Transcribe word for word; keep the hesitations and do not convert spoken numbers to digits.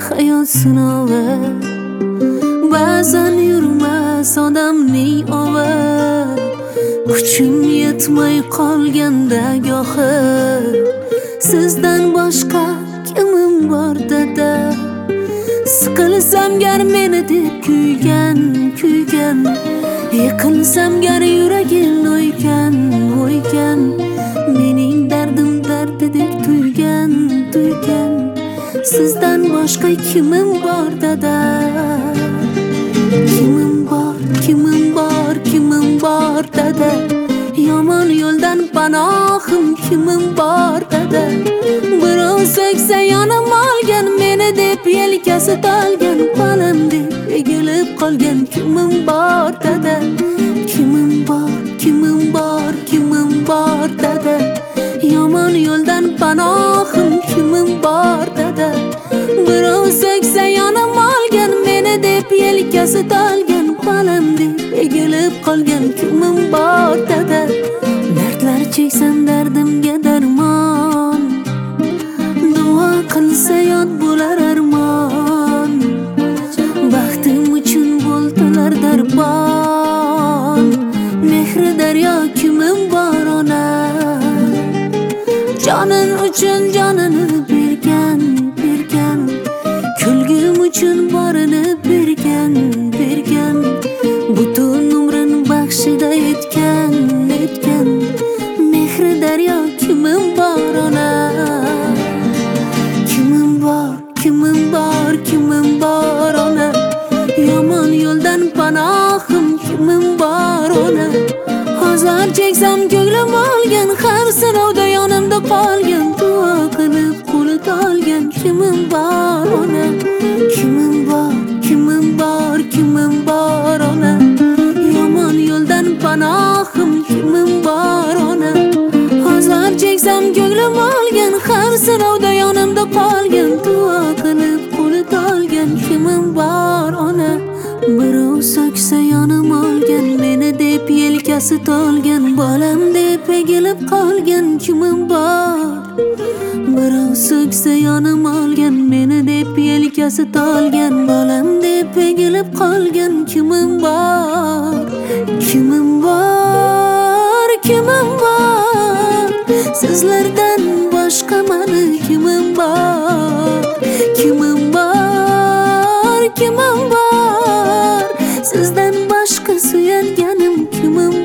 hayot sinovi. Ba'zan yurmas odamning ovi, kuchim yetmay qolganda gohi. Sizdan boshqa kimim bor dada? Siqilsam gar meni deb kuygan, kuygan. Yiqilsam gar yuragim o'ygan, o'ygan. Mening dardim dardidek tuygan, tuygan. Sizdan boshqa kimim bor dada? Kimim bor, kimim bor, kimim bor dada? Yomon yo'ldan panohim kimim bor dada? Birov so'ksa yonim olgan, meni deb yelkasi tolgan, balam deb egilib qolgan kimim bor dada? Kimim bor, kimim bor, kimim bor dada? Yomon yo'ldan panohim kimim bor dada? Birov so'ksa yonim olgan, meni deb yelkasi tolgan, balam deb egilib qolgan kimim bor dada? Dardlar cheksam dardimga darmon, duo qilsa yod bo'lar armon. Baxtim uchun bo'ldilar darbon, mehri daryo kimim bor ona? Jonin uchun jonini bergan, bergan. Kulgim uchun borini bergan, bergan. Butun umrin baxshida etgan, etgan. Mehri daryo kimim bor ona? Kimim bor, kimim bor, kimim bor ona? Yomon yo'ldan panohim kimim bor ona? Hozir cheksam ko'nglim olgan, har sinovda yonimda qolgan, duo qilib qo'li tolgan kimim bor ona? Kimim bor, kimim bor, kimim bor ona? Yomon yo'ldan panohim kimim bor ona? Hozir cheksam ko'nglim olgan, har sinovda yonimda qolgan, duo qilib qo'li tolgan kimim bor ona? Birov so'ksa yonim olgan, meni deb yelkasi tolgan, bolam deb egilib qolgan kimim bor? Birov so'ksa yonim olgan, meni deb yelkasi tolgan, bolam deb egilib qolgan kimim bor? Kimim bor, kimim bor? Sizlardan boshqa mani kimim bor? Kimim bor, kimim bor? Sizdan boshqa suyanganim kimim